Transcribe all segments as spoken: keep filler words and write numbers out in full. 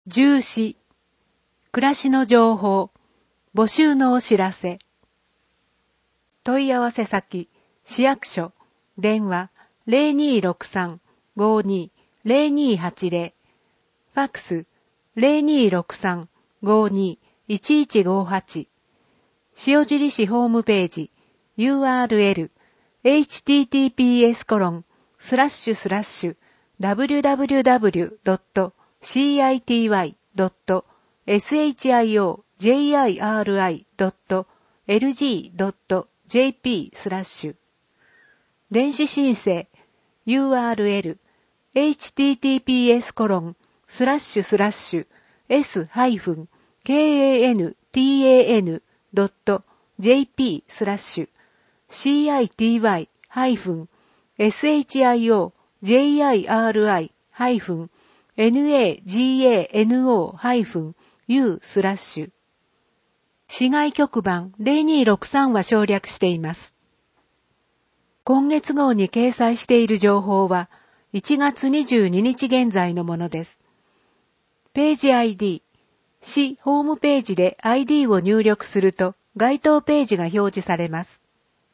重視、暮らしの情報、募集のお知らせ。問い合わせ先、市役所、電話 ゼロにーろくさん ごーにー ゼロにーはちゼロ、ファックス ゼロにーろくさん ごーにー いちいちごーはち、塩尻市ホームページ ユーアールエル エイチティーティーピーエス コロンスラッシュスラッシュ ダブリューダブリューダブリュー ドット シーアイティーワイ ドット エスエイチアイオージェイアイアールアイ ドット エルジー ドット ジェーピー スラッシュ電子申請 ユーアールエル エイチティーティーピーエス コロンスラッシュスラッシュ エス ハイフン ケーエーエヌティーエーエヌ ドット ジェーピー スラッシュ シーアイティーワイ ハイフン エスエイチアイオージェイアイアールアイ ハイフン エヌエージーエーエヌオー ハイフン ユー スラッシュ市外局番ゼロにーろくさんは省略しています。今月号に掲載している情報はいちがつにじゅうににち現在のものです。ページ アイディー、市ホームページで アイディー を入力すると該当ページが表示されます。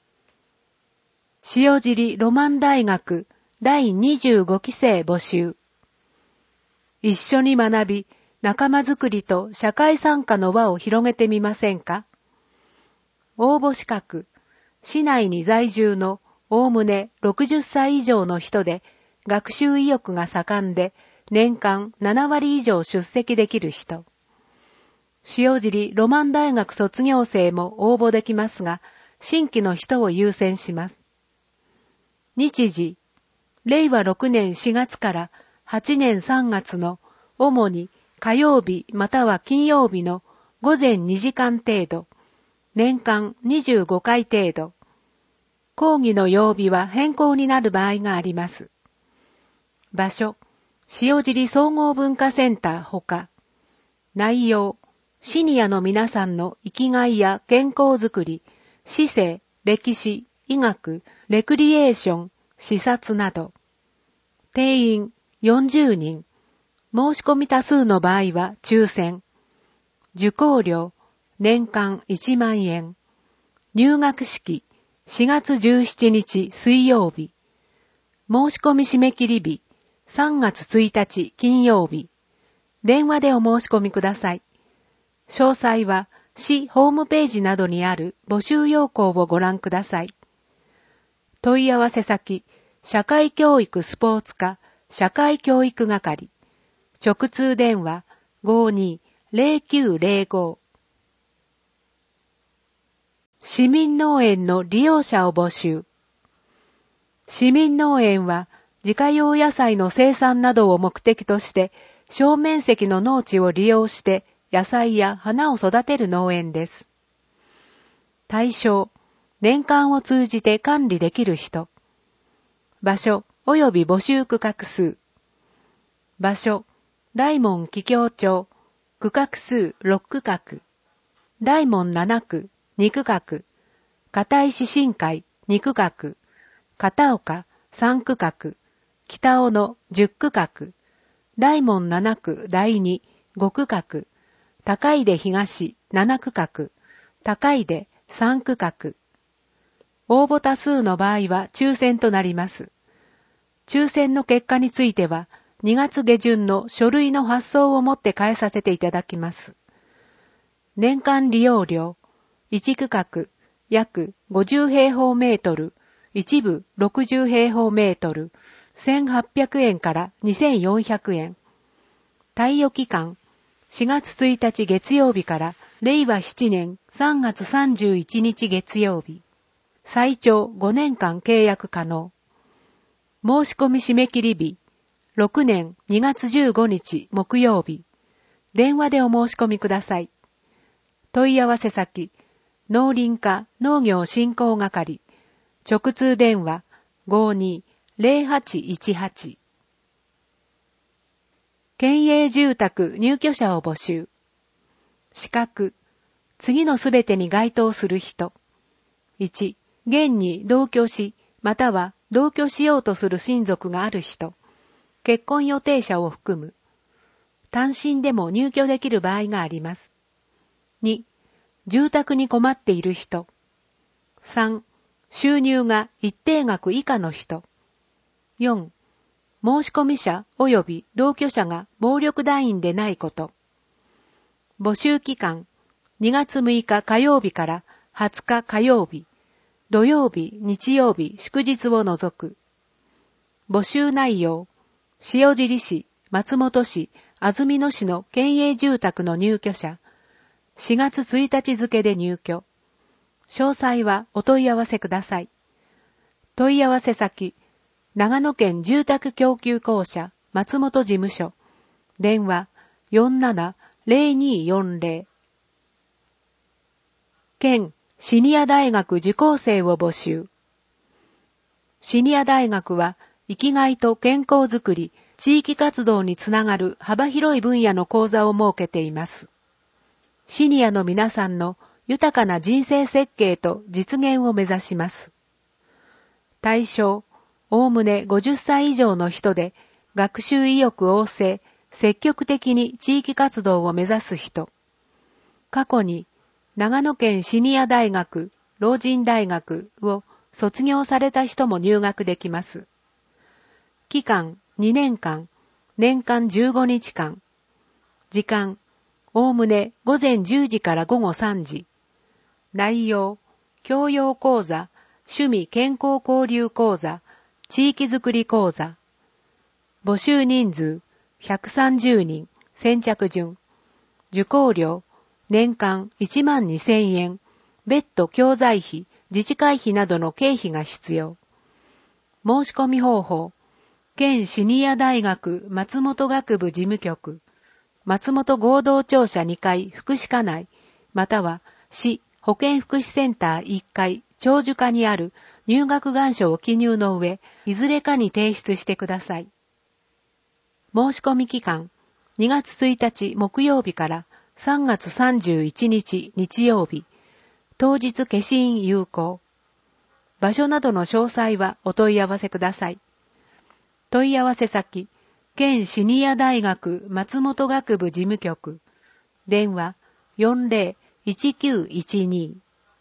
塩尻ロマン大学だいにじゅうごきせい募集。一緒に学び、仲間づくりと社会参加の輪を広げてみませんか？応募資格、市内に在住のおおむねろくじゅっさい以上の人で、学習意欲が盛んで、年間ななわり以上出席できる人。塩尻ロマン大学卒業生も応募できますが、新規の人を優先します。日時、れいわろくねんしがつからはちねんさんがつの主に火曜日または金曜日のごぜんにじかん程度、年間にじゅうごかい程度。講義の曜日は変更になる場合があります。場所、塩尻総合文化センターほか。内容、シニアの皆さんの生きがいや健康づくり、市政、歴史、医学、レクリエーション、視察など。定員よんじゅうにん。申し込み多数の場合は抽選。受講料、年間いちまんえん。入学式、しがつじゅうしちにち水曜日。申し込み締め切り日、さんがつついたち金曜日。電話でお申し込みください。詳細は市ホームページなどにある募集要項をご覧ください。問い合わせ先、社会教育スポーツ課社会教育係。直通電話 ごーにーゼロきゅうゼロご。市民農園の利用者を募集。市民農園は自家用野菜の生産などを目的として小面積の農地を利用して野菜や花を育てる農園です。対象、年間を通じて管理できる人。場所及び募集区画数。場所、大門桔梗町、区画数ろっくかく。大門ななく、にくかく。片石新海、にくかく。片岡、さんくかく。北尾のじゅっくかく。大門ななくだいに、ごくかく。高出東、ななくかく。高出、さんくかく。応募多数の場合は抽選となります。抽選の結果については、にがつげじゅんの書類の発送をもって返させていただきます。年間利用料、いちくかく、約ごじゅうへいほうメートル、一部ろくじゅうへいほうメートル、せんはっぴゃくえんからにせんよんひゃくえん。貸与期間、しがつついたち月曜日かられいわななねんさんがつさんじゅういちにち月曜日。最長ごねんかん契約可能。申し込み締め切り日、ろくねんにがつじゅうごにち木曜日。電話でお申し込みください。問い合わせ先、農林課農業振興係。直通電話 ごーにーゼロはちいちはち。県営住宅入居者を募集。資格、次のすべてに該当する人。いち、現に同居し、または同居しようとする親族がある人。結婚予定者を含む。 単身でも入居できる場合があります。に、住宅に困っている人。さん、収入が一定額以下の人。よん、申込者及び同居者が暴力団員でないこと。募集期間、にがつむいか火曜日からはつか火曜日、土曜日、日曜日、祝日を除く。募集内容、塩尻市、松本市、安曇野市の県営住宅の入居者。しがつついたち付で入居。詳細はお問い合わせください。問い合わせ先、長野県住宅供給公社松本事務所。電話 よんななゼロにーよんゼロ。県シニア大学受講生を募集。シニア大学は生きがいと健康づくり、地域活動につながる幅広い分野の講座を設けています。シニアの皆さんの豊かな人生設計と実現を目指します。対象、おおむねごじゅっさい以上の人で、学習意欲旺盛、積極的に地域活動を目指す人。過去に、長野県シニア大学、老人大学を卒業された人も入学できます。期間にねんかん、年間じゅうごにちかん。時間、おおむねごぜんじゅうじからごごさんじ。内容、教養講座、趣味健康交流講座、地域づくり講座。募集人数、ひゃくさんじゅうにん、先着順。受講料、年間いちまんにせんえん、別途教材費、自治会費などの経費が必要。申し込み方法、県シニア大学松本学部事務局、松本合同庁舎にかい福祉課内、または市保健福祉センターいっかい長寿課にある入学願書を記入の上、いずれかに提出してください。申し込み期間、にがつついたち木曜日からさんがつさんじゅういちにち日曜日、当日消印有効。場所などの詳細はお問い合わせください。問い合わせ先、県シニア大学松本学部事務局。電話 よんゼロいちきゅういちに。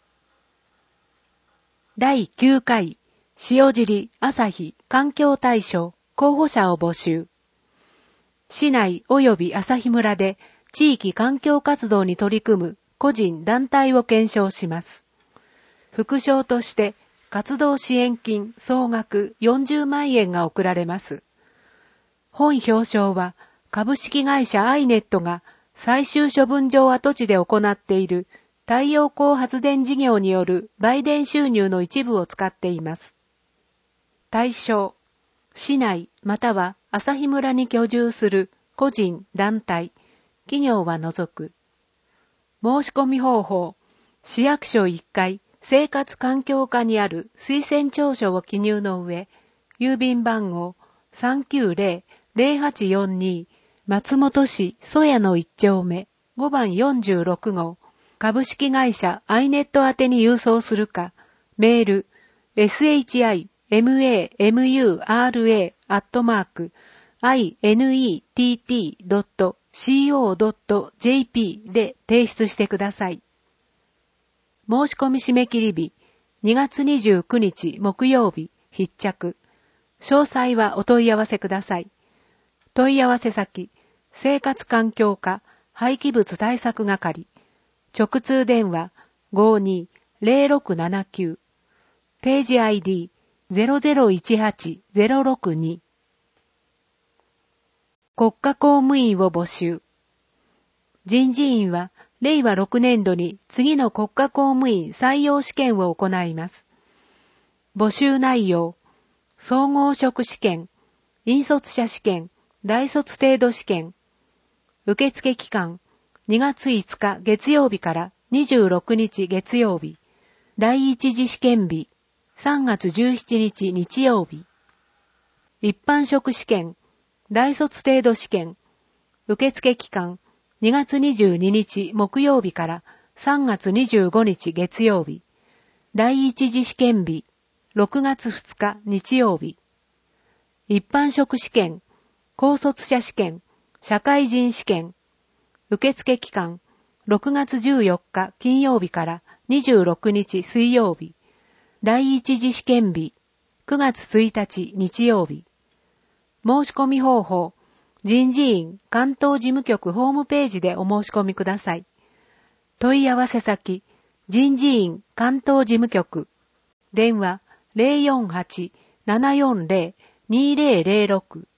だいきゅうかい塩尻朝日環境大賞候補者を募集。市内及び朝日村で地域環境活動に取り組む個人団体を検証します。副賞として活動支援金総額よんじゅうまんえんが贈られます。本表彰は株式会社アイネットが最終処分場跡地で行っている太陽光発電事業による売電収入の一部を使っています。対象、市内または朝日村に居住する個人、団体、企業は除く。申し込み方法、市役所いっかい生活環境課にある推薦調書を記入の上、郵便番号 さんきゅうゼロ ゼロはちよんに 松本市曽谷のいっちょうめごばんよんじゅうろくごう株式会社アイネット宛てに郵送するか、メール エスエイチアイエムエーエムユーアールエー アットマーク アイネット ドット コー ドット ジェーピー で提出してください。申し込み締め切り日にがつにじゅうくにち木曜日必着。詳細はお問い合わせください。問い合わせ先、生活環境課廃棄物対策係。直通電話 ごにーゼロろくななきゅう。ページ アイディー ゼロゼロいちはちゼロろくに。国家公務員を募集。人事院はれいわろくねんどに次の国家公務員採用試験を行います。募集内容、総合職試験、引率者試験、大卒程度試験。受付期間、にがついつか月曜日からにじゅうろくにち月曜日。第一次試験日、さんがつじゅうしちにち日曜日。一般職試験、大卒程度試験。受付期間、にがつにじゅうににち木曜日からさんがつにじゅうごにち月曜日。第一次試験日、ろくがつふつか日曜日。一般職試験、高卒者試験、 社会人試験。受付期間、ろくがつじゅうよっか金曜日からにじゅうろくにち水曜日。第一次試験日、くがつついたち日曜日。申し込み方法、人事院関東事務局ホームページでお申し込みください。問い合わせ先、人事院関東事務局。電話 ゼロよんはち ななよんゼロ にゼロゼロろく。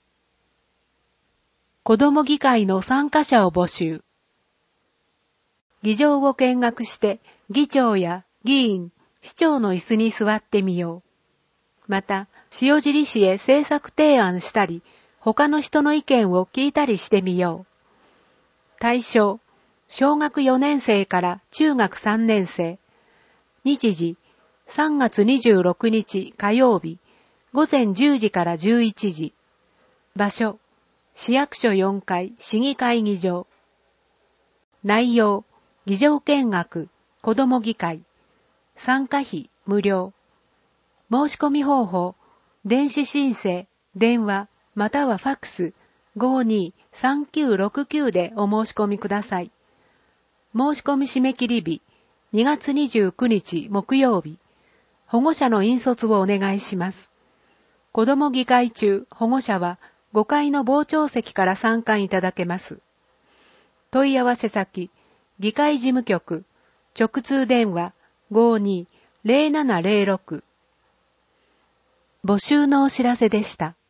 子ども議会の参加者を募集。議場を見学して議長や議員、市長の椅子に座ってみよう。また、塩尻市へ政策提案したり、他の人の意見を聞いたりしてみよう。対象、小学よねん生から中学さんねん生。日時、さんがつにじゅうろくにち火曜日、ごぜんじゅうじからじゅういちじ。場所、市役所よんかい市議会議場。内容、議場見学、子ども議会。参加費無料。申し込み方法、電子申請、電話、またはファックス ごーにーさんきゅうろくきゅう でお申し込みください。申し込み締め切り日、にがつにじゅうくにち木曜日。保護者の引率をお願いします。子ども議会中、保護者はごかいの傍聴席から参観いただけます。問い合わせ先、議会事務局、直通電話 ごーにーゼロななゼロろく。募集のお知らせでした。